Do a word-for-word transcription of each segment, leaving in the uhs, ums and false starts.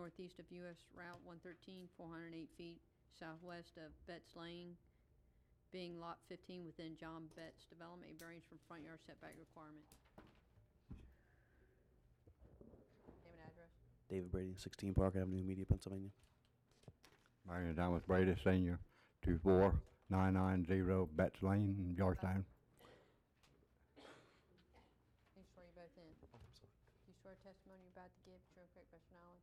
northeast of U S Route one thirteen, four hundred eight feet southwest of Betts Lane, being Lot fifteen within John Betts Development, a variance from front yard setback requirement. Name and address. David Brady, sixteen Park Avenue, Media, Pennsylvania. My name is Thomas Brady, Senior, two four nine nine zero Betts Lane, Georgetown. Make sure you both in. Oh, I'm sorry. Do you swear testimony you're about to give, true and correct, best of your knowledge?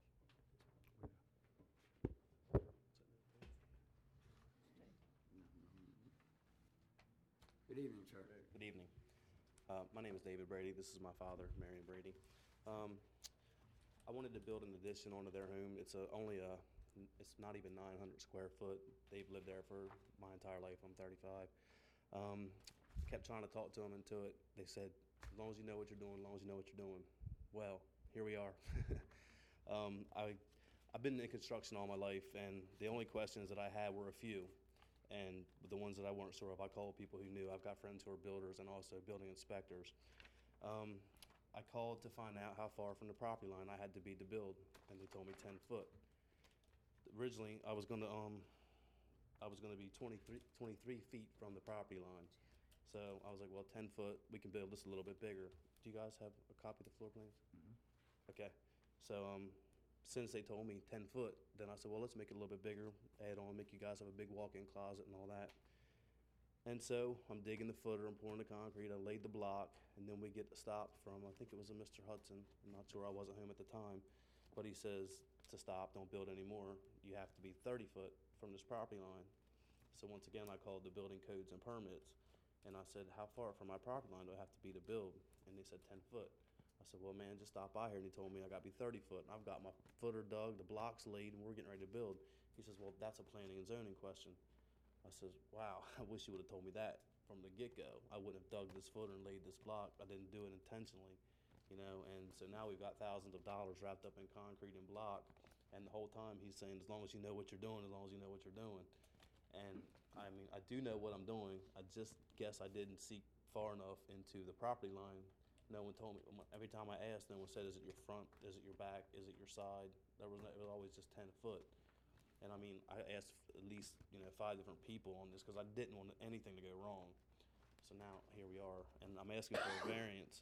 Good evening, sir. Good evening. Uh, my name is David Brady. This is my father, Marion Brady. Um, I wanted to build an addition onto their home. It's a, only a, it's not even nine hundred square foot. They've lived there for my entire life. I'm thirty-five. Um, kept trying to talk to them into it. They said, as long as you know what you're doing, as long as you know what you're doing. Well, here we are. um, I, I've been in construction all my life, and the only questions that I had were a few. And the ones that I weren't sure of, I called people who knew. I've got friends who are builders and also building inspectors. Um, I called to find out how far from the property line I had to be to build, and they told me ten foot. Originally, I was going to um, I was going to be twenty-three, twenty-three feet from the property line. So I was like, well, ten foot, we can build this a little bit bigger. Do you guys have a copy of the floor plans? Mm-hmm. Okay. So um, since they told me ten foot, then I said, well, let's make it a little bit bigger, add on, make you guys have a big walk-in closet and all that. And so I'm digging the footer, I'm pouring the concrete, I laid the block, and then we get stopped from, I think it was a Mister Hudson. I'm not sure, I wasn't home at the time, but he says to stop, don't build anymore. You have to be thirty foot from this property line. So once again, I called the building codes and permits, and I said, how far from my property line do I have to be to build? And they said ten foot. I said, well, man, just stop by here. And he told me I got to be thirty foot. And I've got my footer dug, the blocks laid, and we're getting ready to build. He says, well, that's a planning and zoning question. I says, wow, I wish you would have told me that from the get-go. I wouldn't have dug this footer and laid this block. I didn't do it intentionally, you know. And so now we've got thousands of dollars wrapped up in concrete and block. And the whole time he's saying, as long as you know what you're doing, as long as you know what you're doing. And, I mean, I do know what I'm doing. I just guess I didn't seek far enough into the property line. No one told me. Every time I asked, no one said, is it your front, is it your back, is it your side? There was no, it was always just ten foot. And I mean, I asked at least, you know, five different people on this because I didn't want anything to go wrong. So now here we are, and I'm asking for a variance.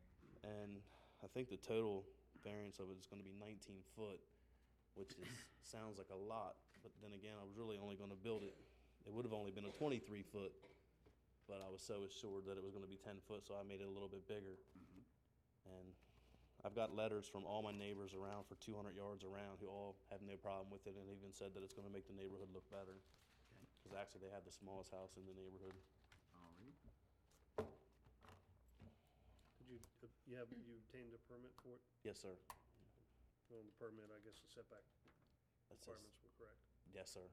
And I think the total variance of it is going to be nineteen foot, which is sounds like a lot. But then again, I was really only going to build it. It would have only been a twenty-three foot. But I was so assured that it was going to be ten foot, so I made it a little bit bigger. Mm-hmm. And I've got letters from all my neighbors around for two hundred yards around who all have no problem with it and even said that it's going to make the neighborhood look better. Because okay. Actually they have the smallest house in the neighborhood. All right. Did you, uh, you have, you obtained a permit for it? Yes, sir. On the permit, I guess the setback That's requirements were correct. Yes, sir.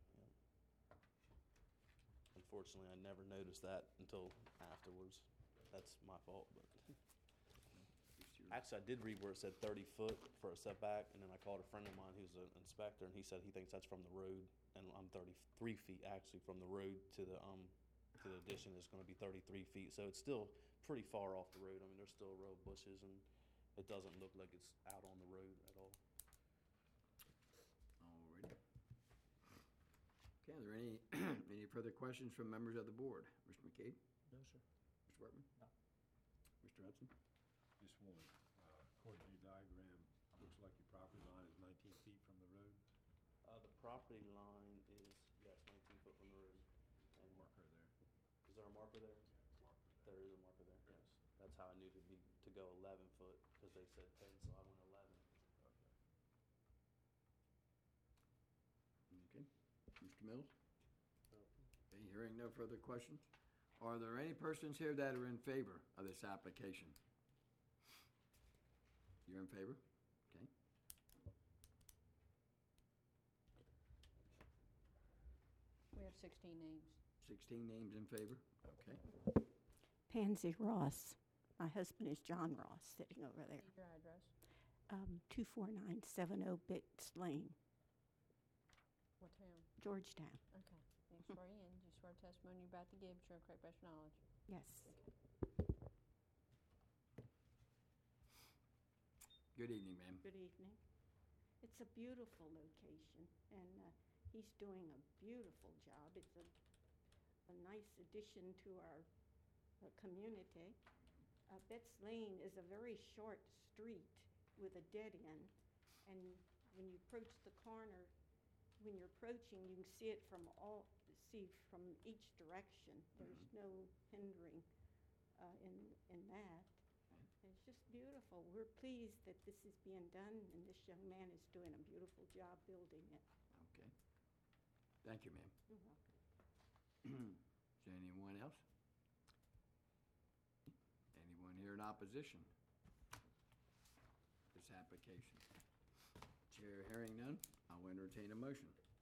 Unfortunately, I never noticed that until afterwards. That's my fault, but actually, I did read where it said thirty foot for a setback, and then I called a friend of mine who's an inspector, and he said he thinks that's from the road, and I'm thirty-three feet actually from the road to the um to the addition is going to be thirty-three feet, so it's still pretty far off the road. I mean, there's still a row of bushes, and it doesn't look like it's out on the road at all. All right. Okay, are there any any further questions from members of the board? Mister McCabe? No, sir. Mister Workman? No. Mister Hudson? Just one. Uh, according to your diagram, it looks like your property line is nineteen feet from the road. Uh, the property line is, yes, nineteen foot from the road. And Marker there. Is there a marker there? Yeah, marker there. There is a marker there, yes. That's how I knew to be, to go eleven foot, because they said ten, so I went eleven. Okay. Okay. Mister Mills? No. Okay, hearing no further questions. Are there any persons here that are in favor of this application? You're in favor? Okay. We have sixteen names. sixteen names in favor? Okay. Pansy Ross. My husband is John Ross, sitting over there. Your address. Um, two four nine seven zero Betts Lane, What town? Georgetown. Okay. You swear in. Do you swear testimony you're about to give, true and correct, best of your knowledge? Yes. Okay. Good evening, ma'am. Good evening. It's a beautiful location, and uh, he's doing a beautiful job. It's a, a nice addition to our uh, community. Uh, Betts Lane is a very short street with a dead end, and when you approach the corner, when you're approaching, you can see it from all, see from each direction. There's no hindering uh, in, in that. It's just beautiful. We're pleased that this is being done, and this young man is doing a beautiful job building it. Okay. Thank you, ma'am. You're welcome. Is there anyone else? Anyone here in opposition? This application? Chair hearing none, I'll entertain a motion.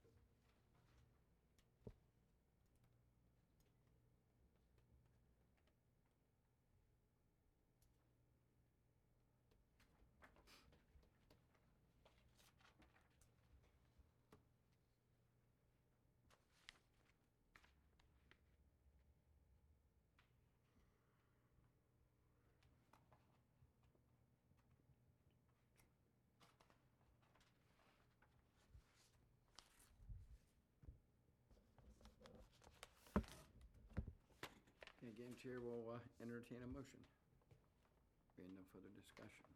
Again, Chair will uh, entertain a motion. Being no further discussion.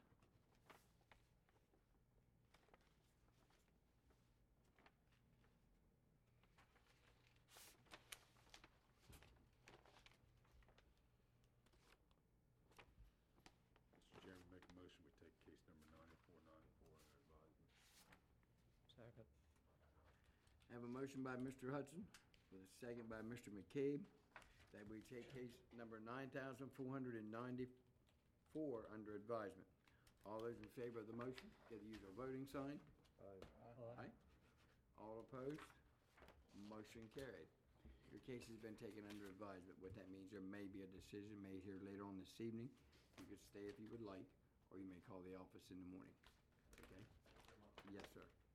Mister Chairman, make a motion, we take case number ninety-four ninety-four under advisement. Second. I have a motion by Mister Hudson, with a second by Mister McCabe, that we take case number nine thousand four hundred ninety-four under advisement. All those in favor of the motion, get to use a voting sign. Aye. Aye. All opposed? Motion carried. Your case has been taken under advisement. What that means, there may be a decision made here later on this evening. You could stay if you would like, or you may call the office in the morning. Okay? Yes, sir.